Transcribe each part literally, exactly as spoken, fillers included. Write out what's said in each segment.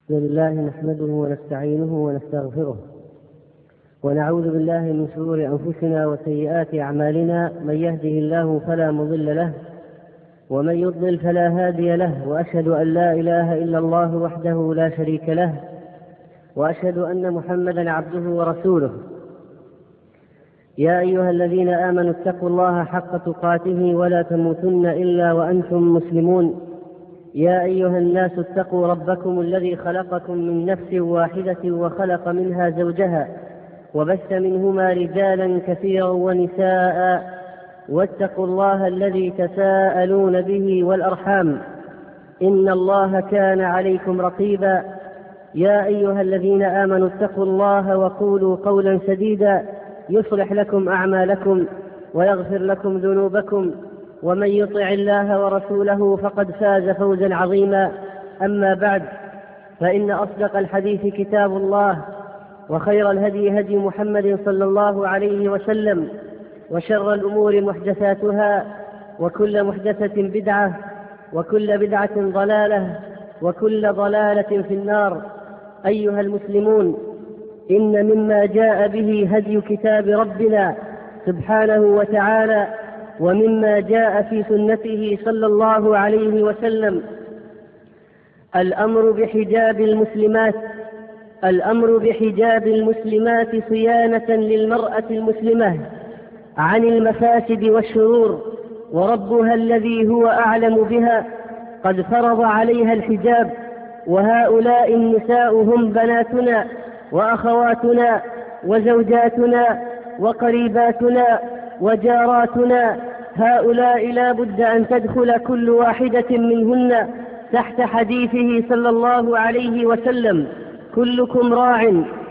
بسم الله نحمده ونستعينه ونستغفره ونعوذ بالله من شرور أنفسنا وسيئات أعمالنا. من يهده الله فلا مضل له ومن يضلل فلا هادي له، وأشهد أن لا إله إلا الله وحده لا شريك له، وأشهد أن محمدا عبده ورسوله. يا أيها الذين آمنوا اتقوا الله حق تقاته ولا تموتن إلا وأنتم مسلمون. يا أيها الناس اتقوا ربكم الذي خلقكم من نفس واحدة وخلق منها زوجها وبث منهما رجالا كثيرا ونساء، واتقوا الله الذي تساءلون به والأرحام إن الله كان عليكم رقيبا. يا أيها الذين آمنوا اتقوا الله وقولوا قولا سديدا يصلح لكم أعمالكم ويغفر لكم ذنوبكم، ومن يطع الله ورسوله فقد فاز فوزا عظيما. أما بعد، فإن أصدق الحديث كتاب الله، وخير الهدي هدي محمد صلى الله عليه وسلم، وشر الأمور محدثاتها، وكل محدثة بدعة، وكل بدعة ضلالة، وكل ضلالة في النار. أيها المسلمون، إن مما جاء به هدي كتاب ربنا سبحانه وتعالى، ومما جاء في سنته صلى الله عليه وسلم الأمر بحجاب المسلمات الأمر بحجاب المسلمات صيانة للمرأة المسلمة عن المفاسد والشرور، وربها الذي هو أعلم بها قد فرض عليها الحجاب. وهؤلاء النساء هم بناتنا وأخواتنا وزوجاتنا وقريباتنا وجاراتنا. هؤلاء لا بد أن تدخل كل واحدة منهن تحت حديثه صلى الله عليه وسلم: كلكم راع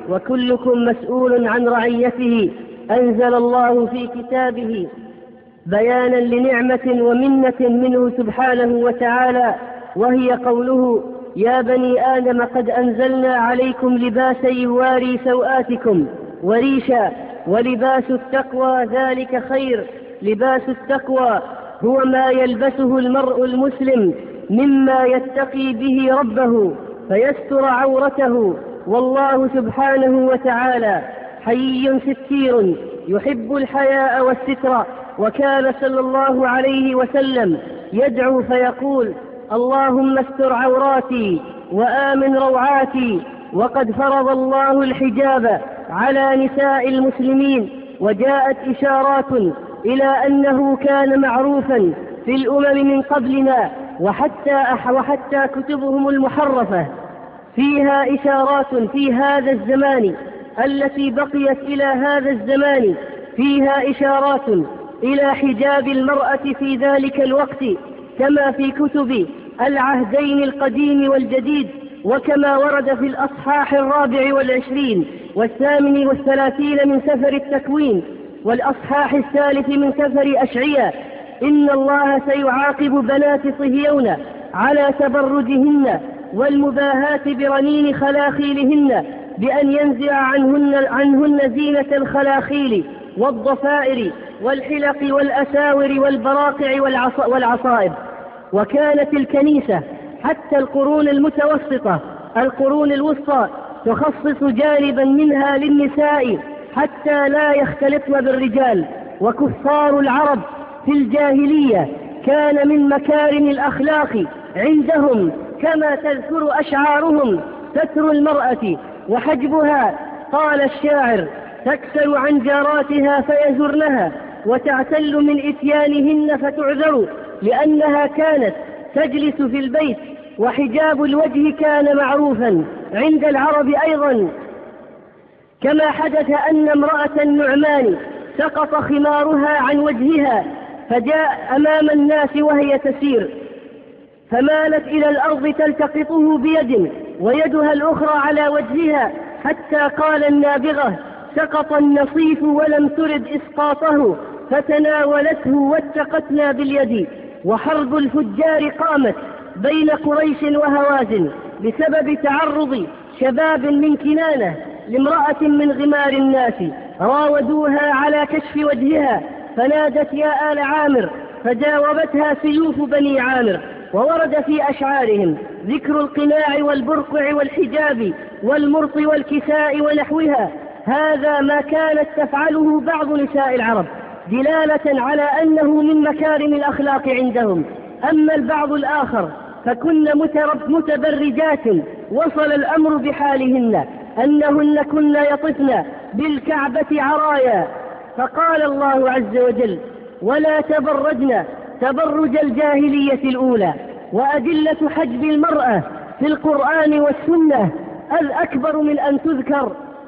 وكلكم مسؤول عن رعيته. أنزل الله في كتابه بيانا لنعمة ومنة منه سبحانه وتعالى، وهي قوله: يا بني آدم قد أنزلنا عليكم لباسا يواري سوآتكم وريشا ولباس التقوى ذلك خير. لباس التقوى هو ما يلبسه المرء المسلم مما يتقي به ربه فيستر عورته، والله سبحانه وتعالى حيي ستير يحب الحياء والستر. وكان صلى الله عليه وسلم يدعو فيقول: اللهم استر عوراتي وآمن روعاتي. وقد فرض الله الحجاب على نساء المسلمين، وجاءت إشارات إلى أنه كان معروفا في الأمم من قبلنا، وحتى, وحتى كتبهم المحرفة فيها إشارات في هذا الزمان التي بقيت إلى هذا الزمان، فيها إشارات إلى حجاب المرأة في ذلك الوقت، كما في كتب العهدين القديم والجديد، وكما ورد في الأصحاح الرابع والعشرين والثامن والثلاثين من سفر التكوين والأصحاح الثالث من سفر أشعياء: إن الله سيعاقب بنات صهيون على تبرجهن والمباهات برنين خلاخيلهن بأن ينزع عنهن, عنهن زينة الخلاخيل والضفائر والحلق والأساور والبراقع والعصائب. وكانت الكنيسة حتى القرون المتوسطة القرون الوسطى تخصص جانبا منها للنساء حتى لا يختلطن بالرجال. وكفار العرب في الجاهلية كان من مكارم الأخلاق عندهم، كما تذكر أشعارهم، ستر المرأة وحجبها. قال الشاعر: تكسل عن جاراتها فيزرنها وتعتل من إتيانهن فتعذر، لأنها كانت تجلس في البيت. وحجاب الوجه كان معروفا عند العرب أيضا، كما حدث أن امرأة النعمان سقط خمارها عن وجهها فجاء أمام الناس وهي تسير، فمالت إلى الأرض تلتقطه بيد ويدها الأخرى على وجهها، حتى قال النابغة: سقط النصيف ولم ترد إسقاطه فتناولته واتقتنا باليد. وحرب الفجار قامت بين قريش وهوازن بسبب تعرض شباب من كنانة لامرأة من غمار الناس، راودوها على كشف وجهها فنادت: يا آل عامر، فجاوبتها سيوف بني عامر وورد في أشعارهم ذكر القناع والبرقع والحجاب والمرط والكساء ونحوها. هذا ما كانت تفعله بعض نساء العرب دلالة على أنه من مكارم الأخلاق عندهم. أما البعض الآخر فكن متبرجات وصل الأمر بحالهن أنهن كن يطفن بالكعبة عرايا. فقال الله عز وجل: ولا تبرجن تبرج الجاهلية الأولى. وأدلة حجب المرأة في القرآن والسنة الأكبر من أن تذكر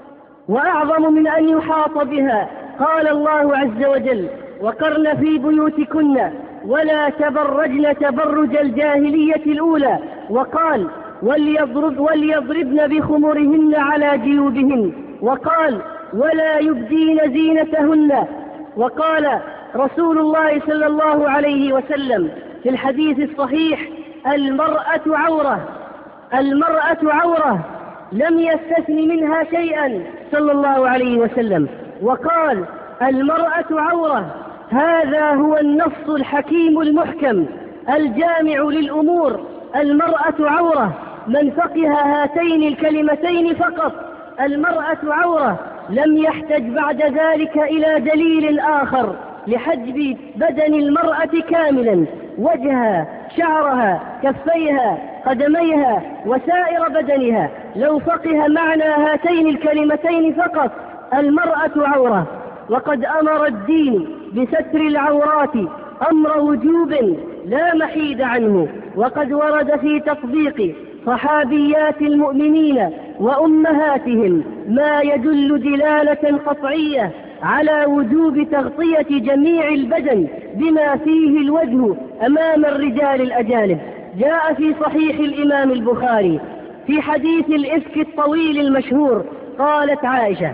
وأعظم من أن يحاط بها. قال الله عز وجل: وقرن في بيوتكن ولا تبرجن تبرج الجاهلية الأولى. وقال: وليضرب وليضربن بخمرهن على جيوبهن. وقال: ولا يبدين زينتهن. وقال رسول الله صلى الله عليه وسلم في الحديث الصحيح: المرأة عورة، المرأة عورة، لم يستثن منها شيئا صلى الله عليه وسلم. وقال: المرأة عورة. هذا هو النص الحكيم المحكم الجامع للأمور. المرأة عورة، من فقه هاتين الكلمتين فقط، المرأة عورة، لم يحتج بعد ذلك إلى دليل آخر لحجب بدن المرأة كاملا: وجهها، شعرها، كفيها، قدميها، وسائر بدنها. لو فقه معنى هاتين الكلمتين فقط، المرأة عورة. وقد أمر الدين بستر العورات أمر وجوب لا محيد عنه. وقد ورد في تطبيق صحابيات المؤمنين وأمهاتهم ما يدل دلالة قطعية على وجوب تغطية جميع البدن بما فيه الوجه أمام الرجال الأجانب. جاء في صحيح الإمام البخاري في حديث الإفك الطويل المشهور، قالت عائشة: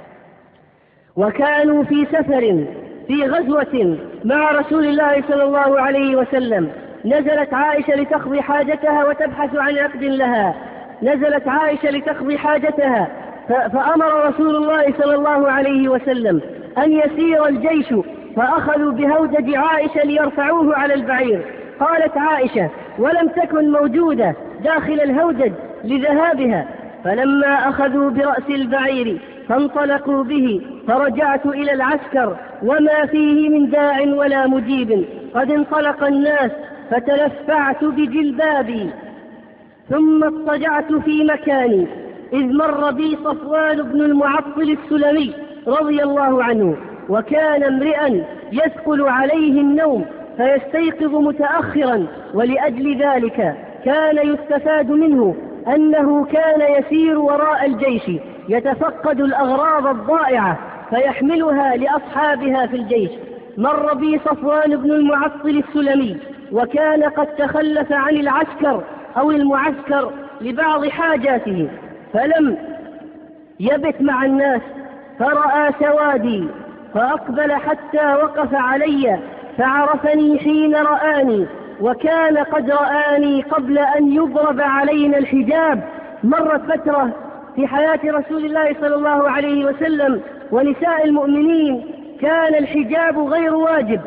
وكانوا في سفر في غزوة مع رسول الله صلى الله عليه وسلم، نزلت عائشة لتقضي حاجتها وتبحث عن عقد لها. نزلت عائشة لتقضي حاجتها فأمر رسول الله صلى الله عليه وسلم أن يسير الجيش، فأخذوا بهودج عائشة ليرفعوه على البعير. قالت عائشة: ولم تكن موجودة داخل الهودج لذهابها، فلما أخذوا برأس البعير فانطلقوا به، فرجعت إلى العسكر وما فيه من داع ولا مجيب، قد انطلق الناس، فتلفعت بجلبابي ثم اضطجعت في مكاني، إذ مر بي صفوان بن المعطل السلمي رضي الله عنه، وكان امرئا يثقل عليه النوم فيستيقظ متأخرا، ولأجل ذلك كان يستفاد منه أنه كان يسير وراء الجيش يتفقد الأغراض الضائعة فيحملها لأصحابها في الجيش. مر بي صفوان بن المعطل السلمي، وكان قد تخلف عن العسكر أو المعسكر لبعض حاجاته، فلم يبت مع الناس، فرأى سوادي فأقبل حتى وقف علي، فعرفني حين رآني، وكان قد رآني قبل أن يضرب علينا الحجاب. مرت فترة في حياة رسول الله صلى الله عليه وسلم ونساء المؤمنين كان الحجاب غير واجب،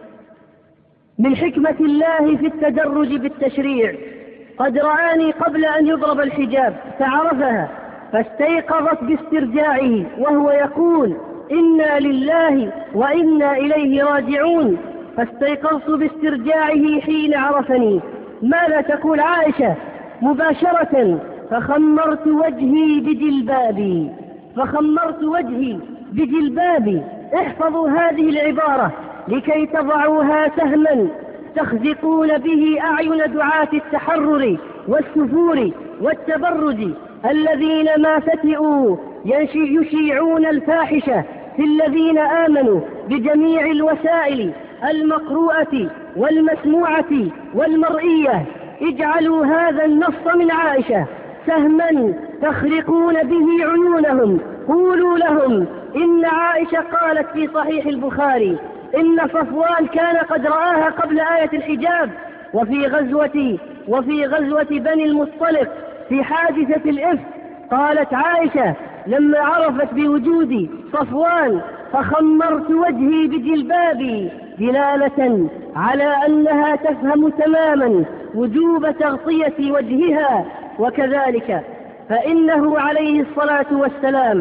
من حكمة الله في التدرج بالتشريع. قد رآني قبل أن يضرب الحجاب فعرفها، فاستيقظت باسترجاعه وهو يقول: إنا لله وإنا إليه راجعون. فاستيقظت باسترجاعه حين عرفني. ماذا تقول عائشة؟ مباشرة فخمرت وجهي بجلبابي، فخمرت وجهي بجلبابي. احفظوا هذه العبارة لكي تضعوها سهما تخزقون به أعين دعاة التحرر والسفور والتبرج الذين ما فتئوا يشيعون الفاحشة في الذين آمنوا بجميع الوسائل المقروءة والمسموعة والمرئية. اجعلوا هذا النص من عائشة سهما تخرقون به عيونهم. قولوا لهم: إن عائشة قالت في صحيح البخاري إن صفوان كان قد رآها قبل آية الحجاب. وفي غزوة وفي غزوة بني المصطلق في حادثة الإفك قالت عائشة لما عرفت بوجود صفوان: فخمرت وجهي بجلبابي دلالة على أنها تفهم تماما وجوب تغطية وجهها. وكذلك فإنه عليه الصلاة والسلام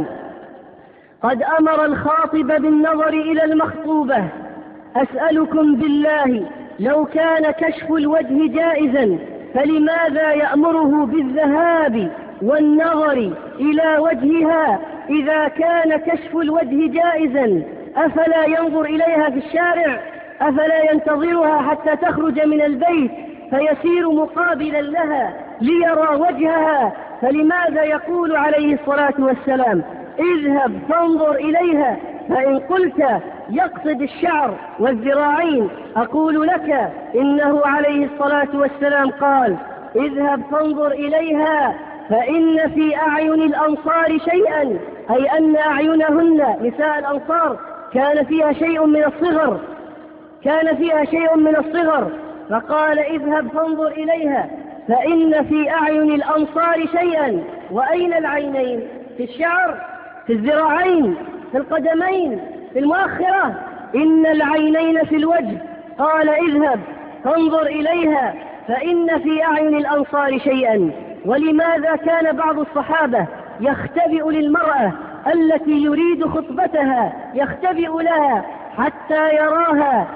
قد أمر الخاطب بالنظر إلى المخطوبة: أسألكم بالله لو كان كشف الوجه جائزا فلماذا يأمره بالذهاب والنظر إلى وجهها إذا كان كشف الوجه جائزا؟ أفلا ينظر إليها في الشارع؟ أفلا ينتظرها حتى تخرج من البيت فيسير مقابلا لها ليرى وجهها؟ فلماذا يقول عليه الصلاة والسلام: اذهب فانظر إليها؟ فإن قلت يقصد الشعر والذراعين أقول لك إنه عليه الصلاة والسلام قال: اذهب فانظر إليها فإن في أعين الأنصار شيئا، أي أن أعينهن نساء الأنصار كان فيها شيء من الصغر كان فيها شيء من الصغر فقال: اذهب فانظر إليها فإن في أعين الأنصار شيئا. وأين العينين؟ في الشعر، في الذراعين، في القدمين، في المؤخرة. إن العينين في الوجه. قال: اذهب فانظر إليها فإن في أعين الأنصار شيئا. ولماذا كان بعض الصحابة يختبئ للمرأة التي يريد خطبتها، يختبئ لها حتى يراها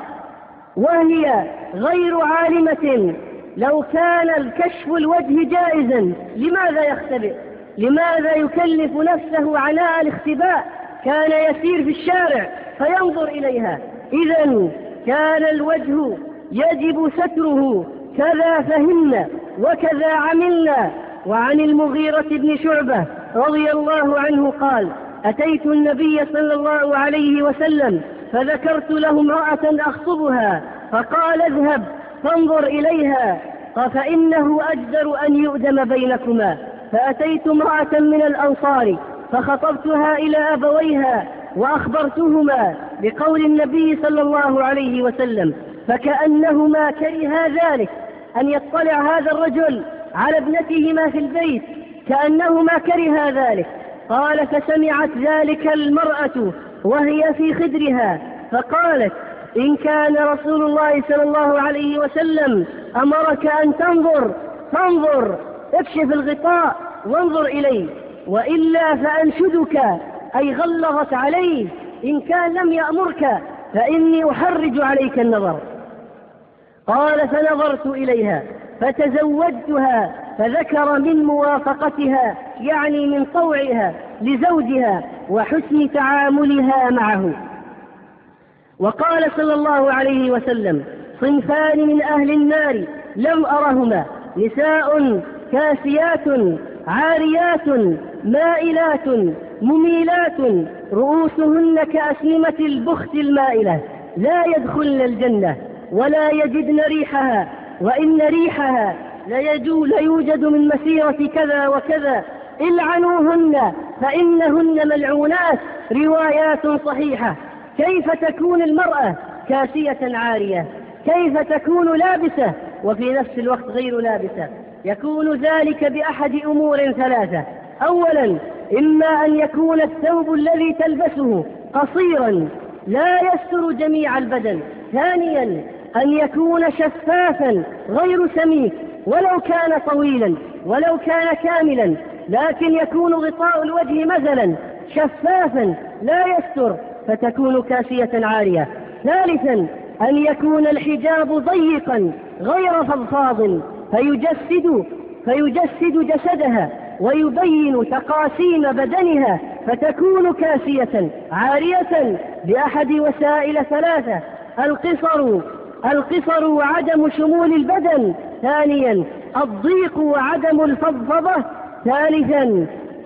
وهي غير عالمة؟ لو كان الكشف الوجه جائزا لماذا يختبئ؟ لماذا يكلف نفسه عناء الاختباء؟ كان يسير في الشارع فينظر إليها. إذن كان الوجه يجب ستره. كذا فهمنا وكذا عملنا. وعن المغيرة بن شعبة رضي الله عنه قال: أتيت النبي صلى الله عليه وسلم فذكرت له امرأة أخطبها فقال: اذهب فانظر إليها فإنه أجدر أن يؤدم بينكما. فأتيت امرأة من الأنصار فخطبتها إلى أبويها وأخبرتهما بقول النبي صلى الله عليه وسلم، فكأنهما كرها ذلك، أن يطلع هذا الرجل على ابنتهما في البيت، كأنهما كرها ذلك. قال: فسمعت ذلك المرأة وهي في خدرها فقالت: إن كان رسول الله صلى الله عليه وسلم أمرك أن تنظر فانظر، اكشف الغطاء وانظر إليه، وإلا فأنشدك، أي غلظت عليه: إن كان لم يأمرك فإني أحرج عليك النظر. قال: فنظرت إليها فتزوجتها. فذكر من موافقتها، يعني من طوعها لزوجها وحسن تعاملها معه. وقال صلى الله عليه وسلم: صنفان من أهل النار لم أرهما: نساء كاسيات عاريات مائلات مميلات رؤوسهن كأسنمة البخت المائلة، لا يدخلن الجنة ولا يجدن ريحها، وإن ريحها ليوجد من مسيرة كذا وكذا، العنوهن فإنهن ملعونات. روايات صحيحة. كيف تكون المرأة كاسية عارية؟ كيف تكون لابسة وفي نفس الوقت غير لابسة؟ يكون ذلك بأحد أمور ثلاثة: أولا، إما أن يكون الثوب الذي تلبسه قصيرا لا يستر جميع البدن. ثانيا، أن يكون شفافا غير سميك ولو كان طويلا ولو كان كاملا، لكن يكون غطاء الوجه مثلا شفافا لا يستر فتكون كاسية عارية. ثالثا، أن يكون الحجاب ضيقا غير فضفاض فيجسد, فيجسد جسدها ويبين تقاسيم بدنها فتكون كاسية عارية بأحد وسائل ثلاثة: القصر القصر وعدم شمول البدن. ثانيا، الضيق وعدم الفضفضة. ثالثا،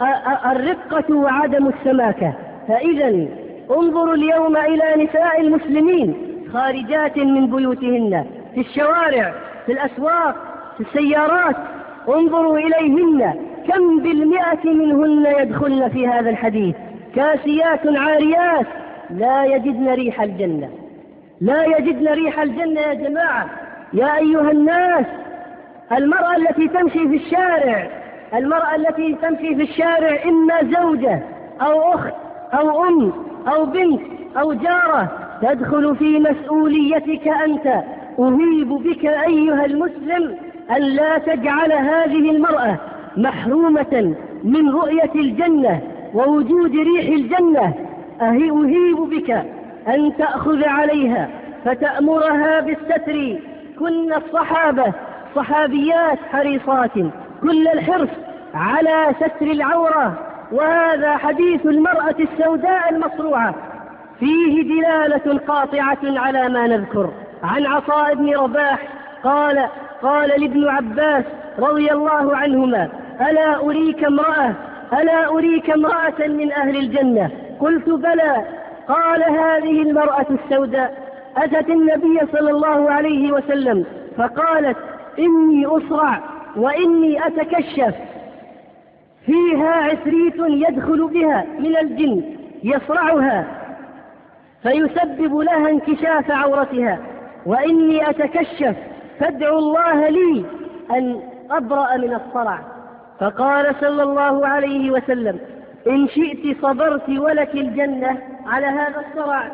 الرقة وعدم السماكة. فإذا انظروا اليوم إلى نساء المسلمين خارجات من بيوتهن في الشوارع، في الأسواق، في السيارات، انظروا إليهن كم بالمئة منهن يدخلن في هذا الحديث كاسيات عاريات لا يجدن ريح الجنة. لا يجدن ريح الجنة يا جماعة. يا أيها الناس، المرأة التي تمشي في الشارع المرأة التي تمشي في الشارع إما زوجة أو أخت أو أم أو بنت أو جارة تدخل في مسؤوليتك أنت. أهيب بك أيها المسلم أن لا تجعل هذه المرأة محرومة من رؤية الجنة ووجود ريح الجنة. أهيب بك أن تأخذ عليها فتأمرها بالستر. كن الصحابة صحابيات حريصات كل الحرص على ستر العورة. وهذا حديث المرأة السوداء المصروعة فيه دلالة قاطعة على ما نذكر. عن عطاء بن رباح قال قال لابن عباس رضي الله عنهما: ألا أريك امرأة ألا أريك امرأة من أهل الجنة؟ قلت: بلى. قال: هذه المرأة السوداء أتت النبي صلى الله عليه وسلم فقالت: إني أصرع وإني أتكشف، فيها عفريت يدخل بها من الجن يصرعها فيسبب لها انكشاف عورتها، وإني أتكشف فادعوا الله لي أن أبرأ من الصرع. فقال صلى الله عليه وسلم: إن شئت صبرت ولك الجنة على هذا الصرع،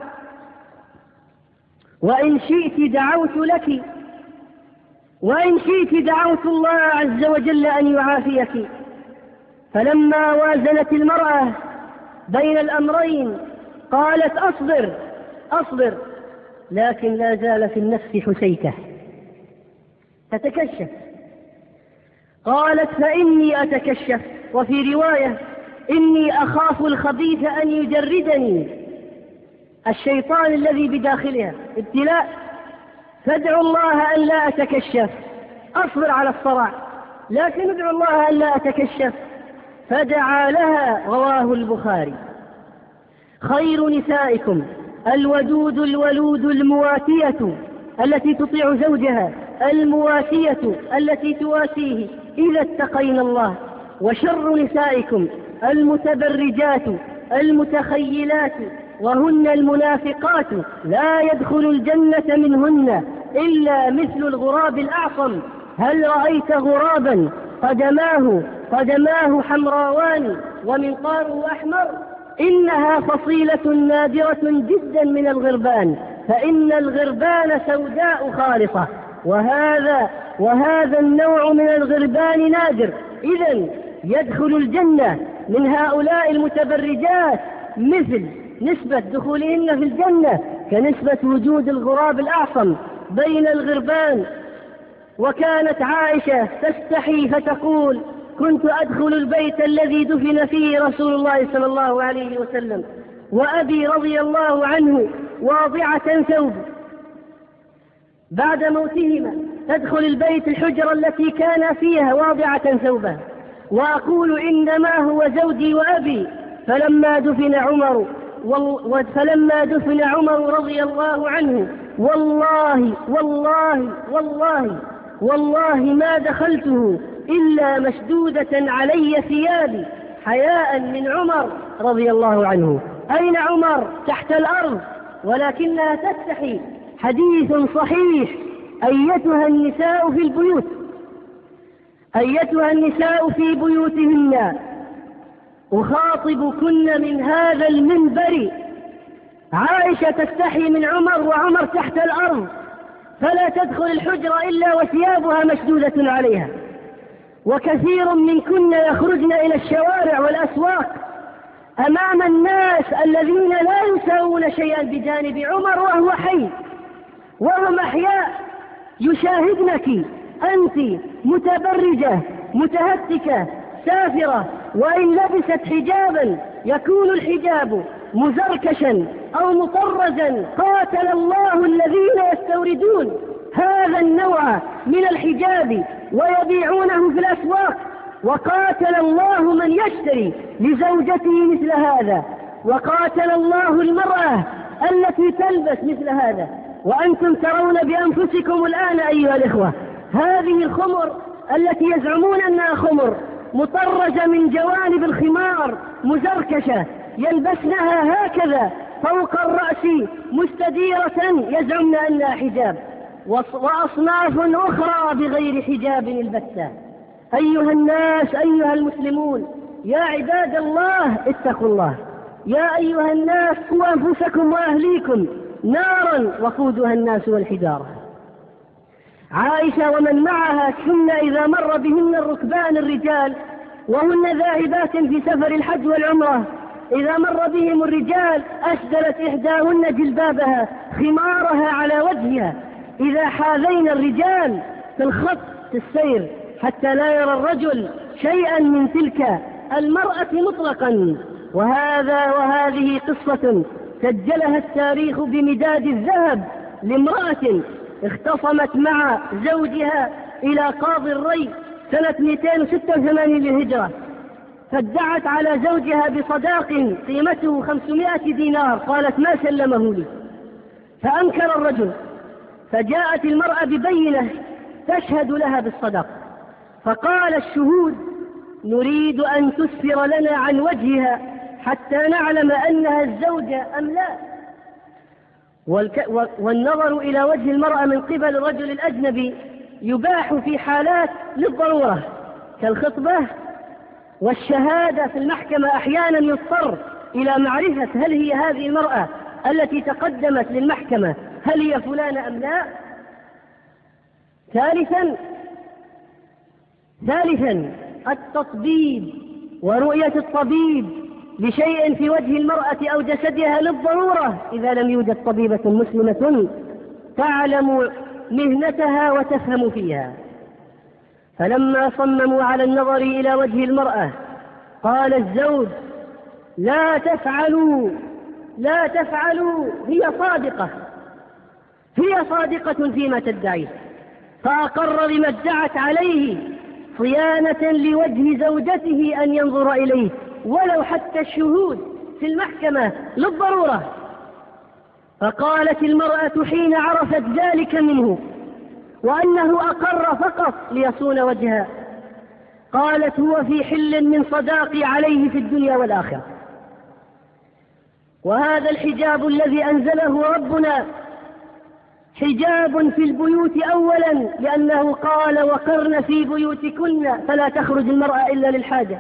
وإن شئت دعوت لك، وإن شئت دعوت الله عز وجل أن يعافيك. فلما وازنت المرأة بين الأمرين قالت: أصبر أصبر، لكن لا زال في النفس حسيكة تتكشف. قالت: فإني أتكشف، وفي رواية: إني أخاف الخبيث أن يجردني، الشيطان الذي بداخلها ابتلاء، فادعوا الله أن لا أتكشف، أصبر على الصرع لكن ادعوا الله أن لا أتكشف. فدعا لها. رواه البخاري. خير نسائكم الودود الولود المواتية التي تطيع زوجها، المواتية التي تواسيه إذا اتقينا الله. وشر نسائكم المتبرجات المتخيلات، وهن المنافقات لا يدخل الجنة منهن إلا مثل الغراب الأعصم. هل رأيت غرابا قدماه قدماه حمراوان ومنقاره أحمر؟ إنها فصيلة نادرة جدا من الغربان، فإن الغربان سوداء خالصة، وهذا وهذا النوع من الغربان نادر. إذن يدخل الجنة من هؤلاء المتبرجات مثل نسبة دخولهن في الجنة كنسبة وجود الغراب الأعصم بين الغربان. وكانت عائشة تستحي فتقول: كنت أدخل البيت الذي دفن فيه رسول الله صلى الله عليه وسلم، وأبي رضي الله عنه واضعة ثوب بعد موتهما، تدخل البيت الحجرة التي كان فيها واضعة ثوبه، وأقول: إنما هو زوجي وأبي. فلما دفن عمر فلما دفن عمر رضي الله عنه والله والله والله والله ما دخلته إلا مشدودة علي ثيابي حياء من عمر رضي الله عنه. أين عمر؟ تحت الأرض، ولكنها تستحي. حديث صحيح: أيتها النساء في البيوت أيتها النساء في بيوتهن أخاطبكن من هذا المنبر. عائشة تستحي من عمر وعمر تحت الأرض، فلا تدخل الحجرة إلا وثيابها مشدودة عليها. وكثير منكن يخرجن إلى الشوارع والأسواق أمام الناس الذين لا يساوون شيئا بجانب عمر وهو حي، وهم أحياء، يشاهدنك أنت متبرجة متهتكة سافرة، وإن لبست حجابا يكون الحجاب مزركشا أو مطرزا. قاتل الله الذين يستوردون هذا النوع من الحجاب ويبيعونه في الأسواق، وقاتل الله من يشتري لزوجته مثل هذا، وقاتل الله المرأة التي تلبس مثل هذا. وأنتم ترون بأنفسكم الآن أيها الإخوة هذه الخمر التي يزعمون أنها خمر مطرزة من جوانب الخمار مزركشة، يلبسنها هكذا فوق الرأس مستديرة يزعمن أنها حجاب، وأصناف أخرى بغير حجاب البتة. أيها الناس أيها المسلمون يا عباد الله اتقوا الله. يا أيها الناس قوا أنفسكم وأهليكم نارا وقودها الناس والحجارة. عائشة ومن معها كنا إذا مر بهن الركبان الرجال وهن ذاهبات في سفر الحج والعمرة، إذا مر بهم الرجال أسدلت إحداهن جلبابها خمارها على وجهها إذا حاذين الرجال في الخط في السير حتى لا يرى الرجل شيئا من تلك المرأة مطلقا. وهذا وهذه قصة سجلها التاريخ بمداد الذهب لامرأة اختصمت مع زوجها إلى قاضي الري سنة مئتين وستة وثمانين للهجرة، فادعت على زوجها بصداق قيمته خمسمائة دينار، قالت ما سلمه لي، فأنكر الرجل، فجاءت المرأة ببينة تشهد لها بالصداق، فقال الشهود نريد أن تسفر لنا عن وجهها حتى نعلم أنها الزوجة أم لا. والنظر إلى وجه المرأة من قبل الرجل الأجنبي يباح في حالات للضرورة كالخطبة والشهادة في المحكمة، أحيانا يضطر إلى معرفة هل هي هذه المرأة التي تقدمت للمحكمة هل هي فلانة أم لا. ثالثا ثالثا التطبيب ورؤية الطبيب لشيء في وجه المرأة أو جسدها للضرورة إذا لم يوجد طبيبة مسلمة تعلم مهنتها وتفهم فيها. فلما صمموا على النظر إلى وجه المرأة قال الزوج لا تفعلوا لا تفعلوا هي صادقة هي صادقة فيما تدعيه، فأقر بما ادعت عليه صيانة لوجه زوجته أن ينظر إليه ولو حتى الشهود في المحكمة للضرورة. فقالت المرأة حين عرفت ذلك منه وأنه أقر فقط ليصون وجهها، قالت هو في حل من صداقي عليه في الدنيا والآخرة. وهذا الحجاب الذي أنزله ربنا حجاب في البيوت أولا، لأنه قال وقرن في بيوتكن فلا تخرج المرأة إلا للحاجة.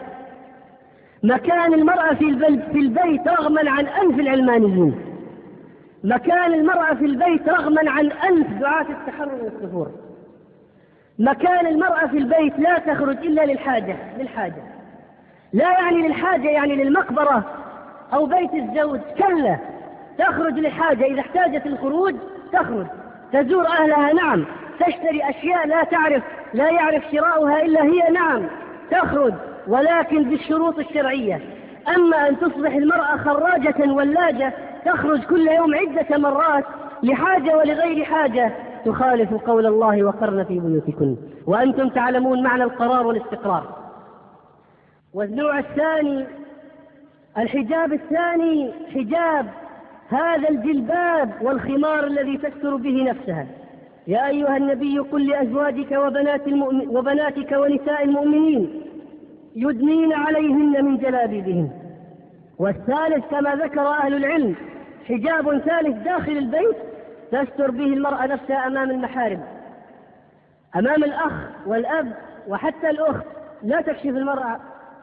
مكان المرأة في البيت رغما عن أنف العلمانيين، مكان المرأة في البيت رغما عن أنف دعاة التحرر والثفور. مكان المرأة في البيت لا تخرج إلا للحاجة للحاجة لا يعني للحاجة يعني للمقبرة أو بيت الزوج، كلا، تخرج لحاجة. إذا احتاجت الخروج تخرج تزور أهلها، نعم، تشتري أشياء لا تعرف لا يعرف شراؤها إلا هي، نعم، تخرج ولكن بالشروط الشرعية. أما أن تصبح المرأة خراجة ولاجة تخرج كل يوم عدة مرات لحاجة ولغير حاجة تخالف قول الله وقرن في بيوتكن، وأنتم تعلمون معنى القرار والاستقرار. والنوع الثاني الحجاب الثاني حجاب هذا الجلباب والخمار الذي تستر به نفسها. يا أيها النبي قل لأزواجك وبنات المؤمن وبناتك ونساء المؤمنين يدنين عليهن من جلابيبهن. والثالث كما ذكر أهل العلم حجاب ثالث داخل البيت تستر به المرأة نفسها أمام المحارم، أمام الأخ والأب وحتى الأخت لا تكشف المرأة.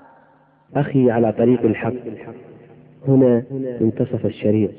أخي على طريق الحق، هنا منتصف الشريط.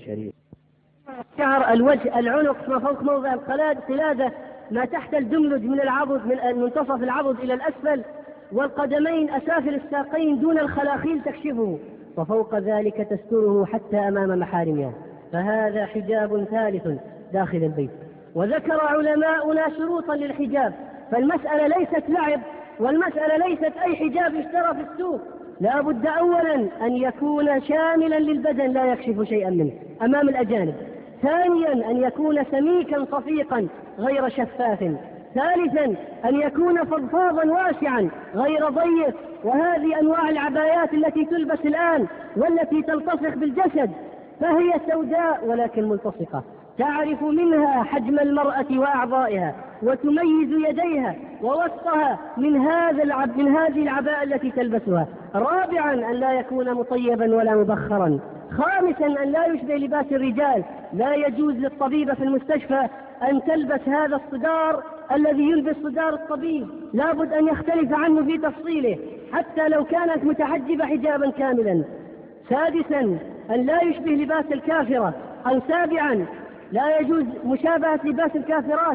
شعر الوجه، العنق، ما فوق موضع القلادة، ما تحت الدملج من العضد من منتصف العضد إلى الأسفل، والقدمين أسافل الساقين دون الخلاخيل تكشفه، وفوق ذلك تستره حتى أمام محارمها. فهذا حجاب ثالث داخل البيت. وذكر علماؤنا شروطا للحجاب، فالمسألة ليست لعب، والمسألة ليست أي حجاب يشترى في السوق، لا بد أولا أن يكون شاملا للبدن لا يكشف شيئا منه أمام الأجانب. ثانيا أن يكون سميكا صفيقا غير شفاف. ثالثا أن يكون فضفاضا واسعا غير ضيق. وهذه أنواع العبايات التي تلبس الآن والتي تلتصق بالجسد فهي سوداء ولكن ملتصقة، تعرف منها حجم المرأة وأعضائها وتميز يديها ووسطها من هذا العب من هذه العباءة التي تلبسها. رابعا أن لا يكون مطيبا ولا مبخرا. خامسا أن لا يشبه لباس الرجال، لا يجوز للطبيبة في المستشفى أن تلبس هذا الصدار الذي يلبس صدار الطبيب، لا بد أن يختلف عنه في تفصيله حتى لو كانت متحجبة حجابا كاملا. سادسا أن لا يشبه لباس الكافرة. أو سابعا لا يجوز مشابهة لباس الكافرات.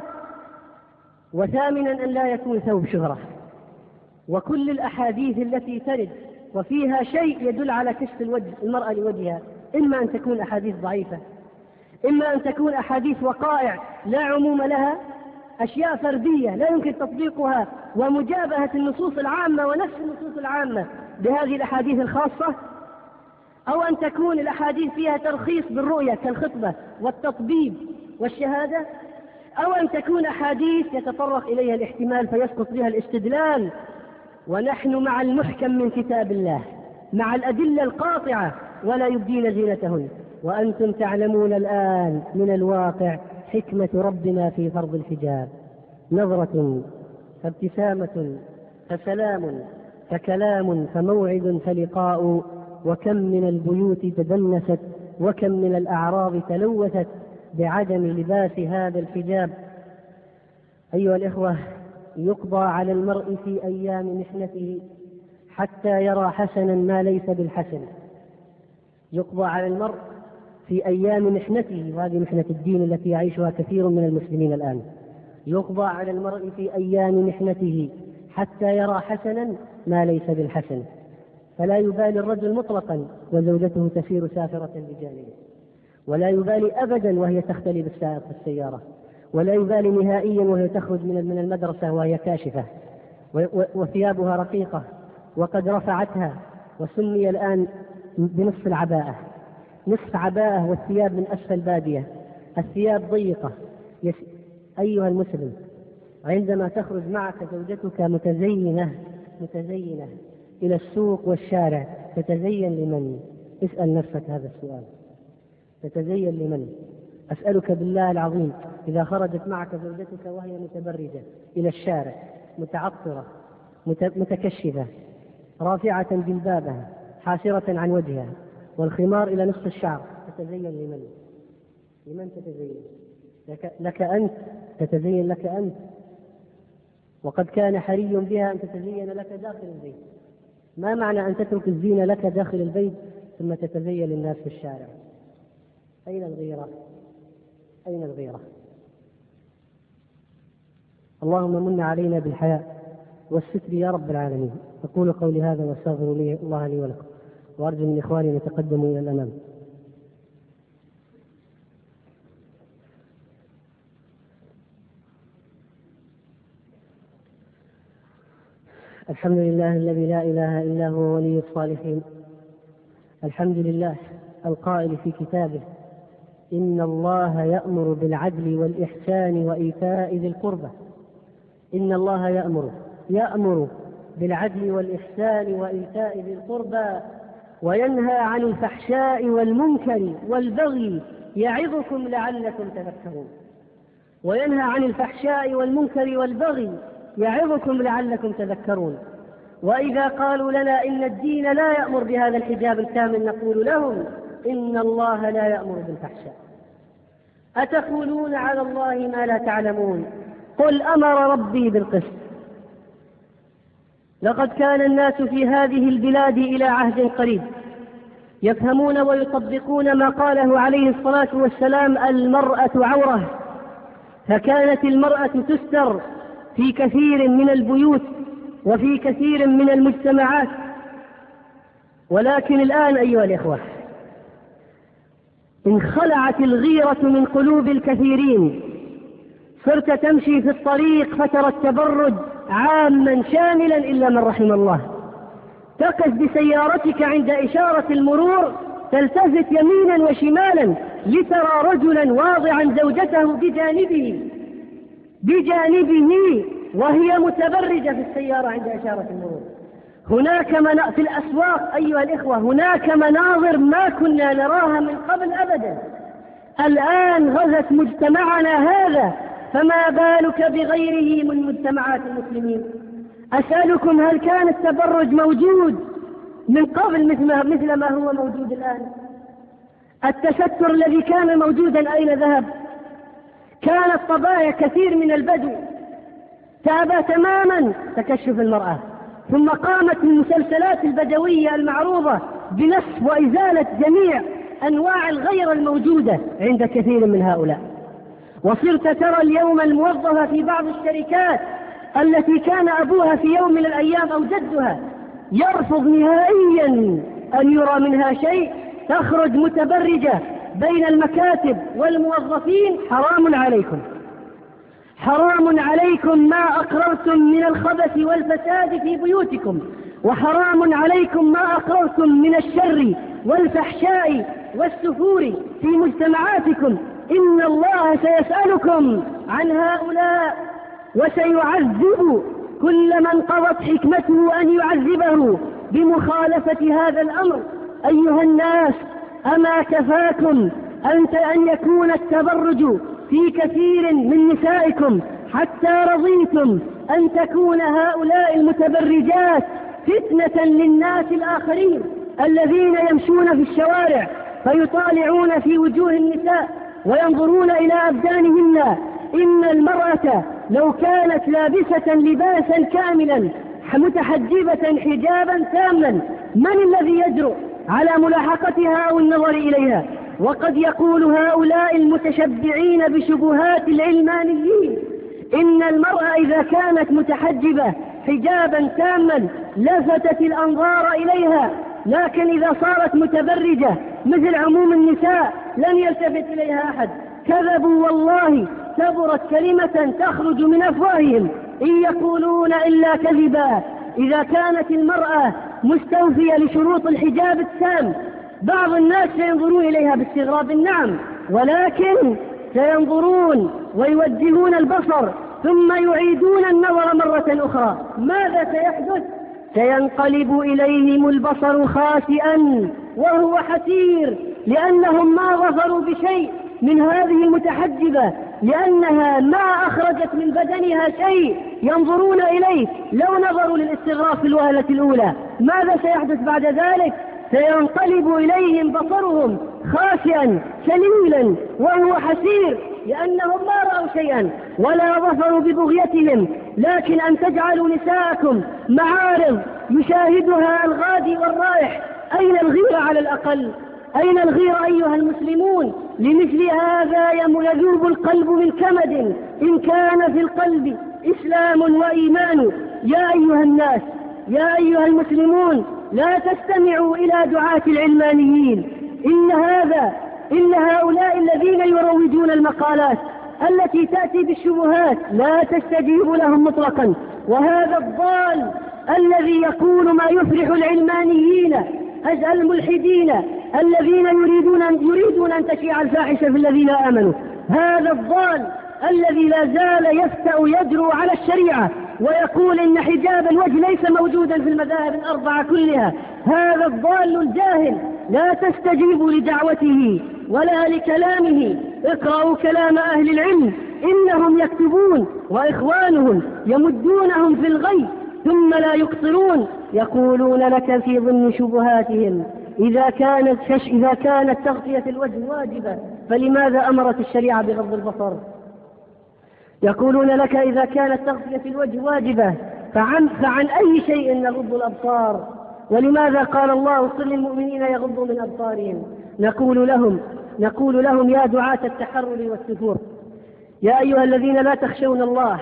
وثامنا أن لا يكون ثوب شهرة. وكل الأحاديث التي ترد وفيها شيء يدل على كشف الوجه المرأة لوجهها إما أن تكون أحاديث ضعيفة، إما أن تكون أحاديث وقائع لا عموم لها، أشياء فردية لا يمكن تطبيقها ومجابهة النصوص العامة ونفس النصوص العامة بهذه الأحاديث الخاصة، أو أن تكون الأحاديث فيها ترخيص بالرؤية كالخطبة والتطبيب والشهادة، أو أن تكون أحاديث يتطرق إليها الاحتمال فيسقط بها الاستدلال. ونحن مع المحكم من كتاب الله، مع الأدلة القاطعة، ولا يبدين زينتهن. وأنتم تعلمون الآن من الواقع حكمة ربنا في فرض الحجاب، نظرة فابتسامة فسلام فكلام فموعد فلقاء، وكم من البيوت تدنست وكم من الأعراض تلوثت بعدم لباس هذا الحجاب. أيها الإخوة، يقضى على المرء في أيام محنته حتى يرى حسنا ما ليس بالحسن. يقضى على المرء في أيام محنته، وهذه محنة الدين التي يعيشها كثير من المسلمين الآن. يقضى على المرء في أيام محنته حتى يرى حسنا ما ليس بالحسن، فلا يبالي الرجل مطلقا وزوجته تسير سافرة بجانبه، ولا يبالي أبدا وهي تختلي بالسائق في السيارة، ولا يبالي نهائيا وهي تخرج من المدرسة وهي كاشفة وثيابها رقيقة وقد رفعتها، وسمي الآن بنصف العباءة، نصف عباءة والثياب من أسفل بادية، الثياب ضيقة. يس... أيها المسلم، عندما تخرج معك زوجتك متزينة متزينة إلى السوق والشارع، تتزين لمن؟ اسأل نفسك هذا السؤال، تتزين لمن؟ أسألك بالله العظيم، إذا خرجت معك زوجتك وهي متبرجة إلى الشارع متعطرة متكشفة رافعة جلبابها حاسرة عن وجهها والخمار إلى نصف الشعر، تتزين لمن؟ لمن تتزين؟ لك, لك أنت، تتزين لك أنت، وقد كان حري بها أن تتزين لك داخل البيت. ما معنى أن تترك الزينة لك داخل البيت ثم تتزين للناس في الشارع؟ أين الغيرة؟ أين الغيرة؟ اللهم من علينا بالحياء والستر يا رب العالمين. أقول قولي هذا واستغفر الله لي ولكم، وأرجو من إخواني أن يتقدموا إلى الأمام. الحمد لله الذي لا إله إلا هو ولي الصالحين. الحمد لله القائل في كتابه: إن الله يأمر بالعدل والإحسان وإيتاء ذي القربى. إن الله يأمر يأمر بالعدل والإحسان وإيتاء ذي القربى وينهى عن الفحشاء والمنكر والبغي يعظكم لعلكم تذكرون. وينهى عن الفحشاء والمنكر والبغي يعظكم لعلكم تذكرون. وإذا قالوا لنا إن الدين لا يأمر بهذا الحجاب الكامل نقول لهم: إن الله لا يأمر بالفحشاء. أتقولون على الله ما لا تعلمون. قل أمر ربي بالقسط. لقد كان الناس في هذه البلاد إلى عهد قريب يفهمون ويطبقون ما قاله عليه الصلاة والسلام: المرأة عورة. فكانت المرأة تستر في كثير من البيوت وفي كثير من المجتمعات. ولكن الآن أيها الإخوة، انخلعت الغيرة من قلوب الكثيرين. صرت تمشي في الطريق فترى التبرج عاما شاملا إلا من رحم الله. تقف بسيارتك عند إشارة المرور تلتفت يمينا وشمالا لترى رجلا واضعا زوجته بجانبه بجانبه وهي متبرجة في السيارة عند إشارة المرور. هناك منا... في الأسواق أيها الإخوة هناك مناظر ما كنا نراها من قبل أبدا. الآن غزت مجتمعنا هذا، فما بالك بغيره من مجتمعات المسلمين؟ أسألكم: هل كان التبرج موجود من قبل مثل ما, مثل ما هو موجود الآن؟ التستر الذي كان موجودا أين ذهب؟ كانت طبايا كثير من البدو تابى تماما تكشف المرأة، ثم قامت المسلسلات البدوية المعروضة بنسف وإزالة جميع أنواع الغير الموجودة عند كثير من هؤلاء. وصرت ترى اليوم الموظفة في بعض الشركات التي كان أبوها في يوم من الأيام أو جدها يرفض نهائيا أن يرى منها شيء، تخرج متبرجة بين المكاتب والموظفين. حرام عليكم، حرام عليكم ما أقررتم من الخبث والفساد في بيوتكم، وحرام عليكم ما أقررتم من الشر والفحشاء والسفور في مجتمعاتكم. إن الله سيسألكم عن هؤلاء وسيعذب كل من قضت حكمته أن يعذبه بمخالفة هذا الأمر. أيها الناس، أما كفاكم أنت أن يكون التبرج في كثير من نسائكم حتى رضيتم أن تكون هؤلاء المتبرجات فتنة للناس الآخرين الذين يمشون في الشوارع فيطالعون في وجوه النساء وينظرون إلى أبدانهن. إن المرأة لو كانت لابسة لباسا كاملا متحجبة حجابا تاما، من الذي يجرؤ على ملاحقتها أو النظر إليها؟ وقد يقول هؤلاء المتشبعين بشبهات العلمانيين إن المرأة إذا كانت متحجبة حجابا تاما لفتت الأنظار إليها، لكن إذا صارت متبرجة مثل عموم النساء لن يلتفت إليها أحد. كذبوا والله، كبرت كلمة تخرج من أفواههم إن يقولون إلا كذبا. إذا كانت المرأة مستوفية لشروط الحجاب التام، بعض الناس سينظرون إليها باستغراب، نعم، ولكن سينظرون ويوجهون البصر ثم يعيدون النظر مرة أخرى. ماذا سيحدث؟ سينقلب إليهم البصر خاسئا وهو حسير، لأنهم ما ظفروا بشيء من هذه المتحجبة، لأنها ما أخرجت من بدنها شيء ينظرون إليه. لو نظروا للاستغراب في الوهلة الأولى، ماذا سيحدث بعد ذلك؟ سينقلب إليهم بصرهم خاسئا سليلا وهو حسير، لأنهم ما رأوا شيئا ولا ظفروا ببغيتهم. لكن أن تجعلوا نساءكم معارض يشاهدها الغادي والرائح، أين الغيرة على الأقل؟ أين الغيرة أيها المسلمون؟ لمثل هذا يذوب القلب من كمد إن كان في القلب إسلام وإيمان. يا أيها الناس، يا أيها المسلمون، لا تستمعوا إلى دعاة العلمانيين. إن هذا إن هؤلاء الذين يروجون المقالات التي تأتي بالشبهات لا تستجيب لهم مطلقا. وهذا الضال الذي يقول ما يفرح العلمانيين الملحدين الذين يريدون أن, يريدون أن تشيع الفاحشة في الذين آمنوا، هذا الضال الذي لا زال يفتأ يجرؤ على الشريعة ويقول إن حجاب الوجه ليس موجودا في المذاهب الأربعة كلها، هذا الضال الجاهل لا تستجيبوا لدعوته ولا لكلامه. اقرأوا كلام أهل العلم، إنهم يكتبون وإخوانهم يمدونهم في الغي ثم لا يقصرون. يقولون لك في ضمن شبهاتهم إذا كانت, شش إذا كانت تغطية الوجه واجبة فلماذا أمرت الشريعة بغض البصر؟ يقولون لك إذا كانت تغطية الوجه واجبة فعن, فعن أي شيء نغض الأبصار؟ ولماذا قال الله قل للمؤمنين يغضوا من أبصارهم؟ نقول لهم نقول لهم يا دعاة التحرر والسفور، يا أيها الذين لا تخشون الله،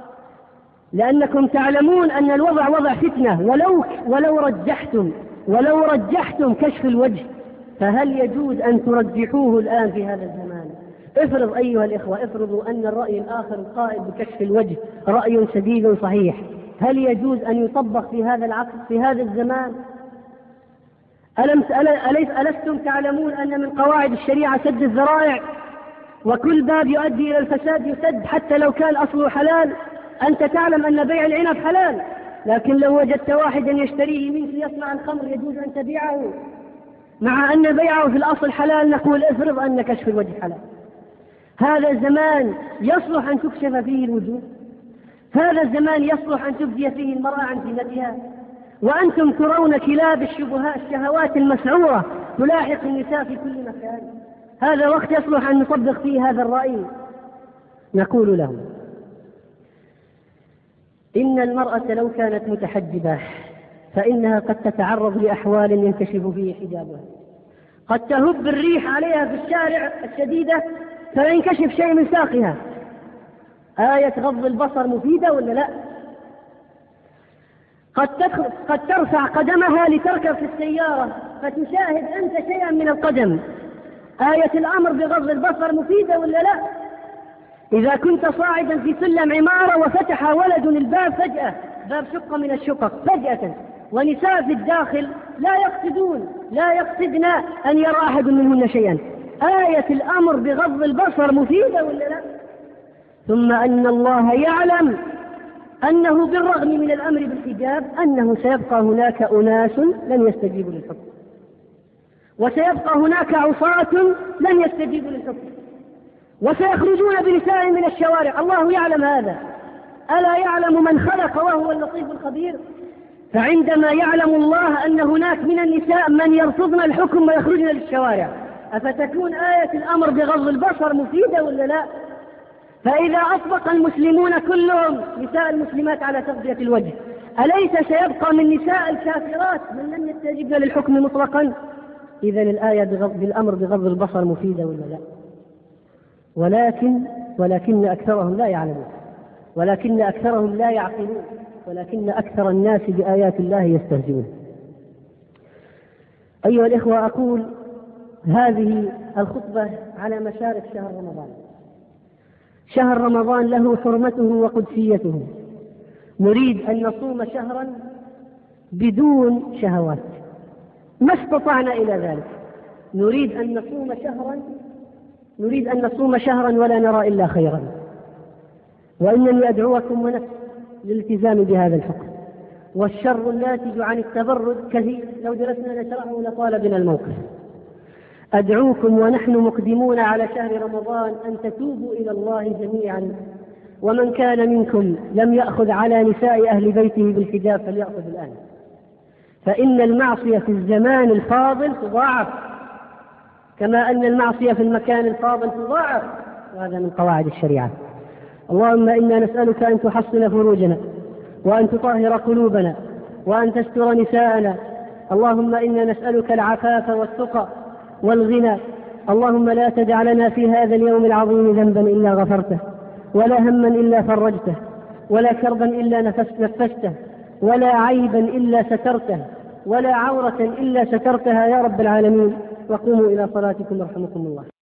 لأنكم تعلمون أن الوضع وضع فتنة. ولو ولو رجحتم ولو رجحتم كشف الوجه فهل يجوز أن ترجحوه الآن في هذا الزمان؟ افرض أيها الإخوة، افرضوا أن الرأي الآخر القائل بكشف الوجه رأي سديد صحيح، هل يجوز أن يطبق في هذا العصر في هذا الزمان؟ ألم أليس ألستم تعلمون أن من قواعد الشريعة سد الذرائع، وكل باب يؤدي إلى الفساد يسد حتى لو كان أصله حلال؟ أنت تعلم أن بيع العنب حلال، لكن لو وجدت واحدا يشتريه منك ليصنع الخمر يجوز أن تبيعه، مع أن بيعه في الأصل حلال. نقول افرض أن كشف الوجه حلال. هذا الزمان يصلح أن تكشف فيه الوجوه؟ هذا الزمان يصلح أن تبدي فيه المرأة عن زينتها؟ وأنتم ترون كلاب الشبهات الشهوات المسعورة تلاحق النساء في كل مكان. هذا وقت يصلح أن نطبق فيه هذا الرأي؟ نقول لهم إن المرأة لو كانت متحجبة فإنها قد تتعرض لأحوال ينكشف فيه حجابها، قد تهب الريح عليها في الشارع الشديدة فينكشف شيء من ساقها. آية غض البصر مفيدة ولا لا؟ قد, قد ترفع قدمها لتركب في السيارة فتشاهد أنت شيئا من القدم. آية الأمر بغض البصر مفيدة ولا لا؟ إذا كنت صاعدا في سلم عمارة وفتح ولد الباب فجأة، باب شقة من الشقق فجأة، ونساء في الداخل لا يقصدون لا يقصدن أن يرى أحد منهن شيئا، آية الأمر بغض البصر مفيدة ولا لا؟ ثم أن الله يعلم أنه بالرغم من الأمر بالحجاب أنه سيبقى هناك أناس لن يستجيبوا للحكم، وسيبقى هناك عصاة لن يستجيبوا للحكم، وسيخرجون بنساء من الشوارع. الله يعلم هذا، ألا يعلم من خلق وهو اللطيف الخبير؟ فعندما يعلم الله أن هناك من النساء من يرفضن الحكم ويخرجن للشوارع، أفتكون آية الأمر بغض البصر مفيدة ولا لا؟ فإذا أطبق المسلمون كلهم نساء المسلمات على تغطية الوجه، أليس سيبقى من نساء الكافرات من لم يستجبن للحكم مطلقا؟ إذن الآية بالأمر بغض البصر مفيدة ولا لا؟ ولكن ولكن أكثرهم لا يعلمون، ولكن أكثرهم لا يعقلون، ولكن أكثر الناس بآيات الله يستهزئون. أيها الإخوة، أقول هذه الخطبة على مشارف شهر رمضان. شهر رمضان له حرمته وقدسيته. نريد أن نصوم شهرا بدون شهوات، ما استطعنا إلى ذلك. نريد أن نصوم شهرا نريد أن نصوم شهرا ولا نرى إلا خيرا. وإنني أدعوكم ونفسي للالتزام بهذا الحكم. والشر الناتج عن التبرد كثير، لو جلسنا نشرحه لطال بنا الموقف. أدعوكم ونحن مقدمون على شهر رمضان أن تتوبوا إلى الله جميعا، ومن كان منكم لم يأخذ على نساء أهل بيته بالحجاب فليأخذ الآن، فإن المعصية في الزمان الفاضل تضاعف كما أن المعصية في المكان الفاضل تضاعف، وهذا من قواعد الشريعة. اللهم إنا نسألك أن تحصن فروجنا، وأن تطهر قلوبنا، وأن تستر نساءنا. اللهم إنا نسألك العفاف والتقى والغنى. اللهم لا تدع لنا في هذا اليوم العظيم ذنبا إلا غفرته، ولا هما إلا فرجته، ولا كربا إلا نفسته، ولا عيبا إلا سترته، ولا عورة إلا سترتها يا رب العالمين. وقوموا إلى صلاتكم يرحمكم الله.